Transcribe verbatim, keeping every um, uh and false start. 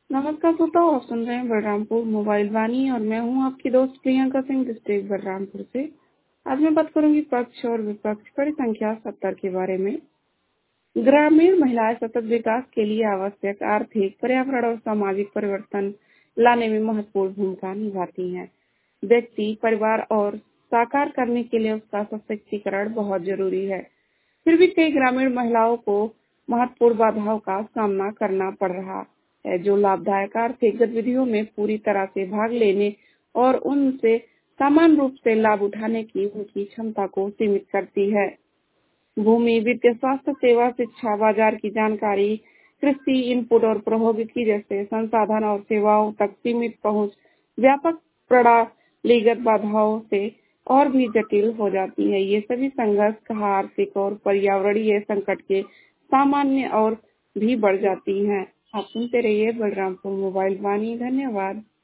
नमस्कार श्रोताओ, आप सुन रहे हैं बलरामपुर मोबाइल वाणी और मैं हूं आपकी दोस्त प्रियंका सिंह डिस्ट्रिक्ट बलरामपुर से। आज मैं बात करूंगी पक्ष और विपक्ष कड़ी संख्या सत्तर के बारे में। ग्रामीण महिलाएं सतत विकास के लिए आवश्यक आर्थिक, पर्यावरण और सामाजिक परिवर्तन लाने में महत्वपूर्ण भूमिका निभाती हैं। व्यक्ति, परिवार और साकार करने के लिए उसका सशक्तिकरण बहुत जरूरी है। फिर भी कई ग्रामीण महिलाओं को महत्वपूर्ण बाधाओं का सामना करना पड़ रहा है, जो लाभदायक आर्थिक गतिविधियों में पूरी तरह से भाग लेने और उनसे समान रूप से लाभ उठाने की उनकी क्षमता को सीमित करती है। भूमि, वित्त, स्वास्थ्य सेवा, शिक्षा, बाजार की जानकारी, कृषि इनपुट और प्रौद्योगिकी जैसे संसाधन और सेवाओं तक सीमित पहुंच व्यापक प्रणालीगत बाधाओं से और भी जटिल हो जाती है। ये सभी संघर्ष आर्थिक और पर्यावरणीय संकट के सामान्य और भी बढ़ जाती हैं। आप सुनते रहिए बलरामपुर मोबाइल वाणी। धन्यवाद।